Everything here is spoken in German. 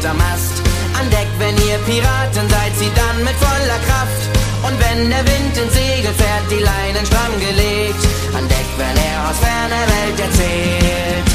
am Mast. An Deck, wenn ihr Piraten seid, zieht dann mit voller Kraft. Und wenn der Wind ins Segel fährt, die Leinen stramm gelegt. An Deck, wenn er aus ferner Welt erzählt.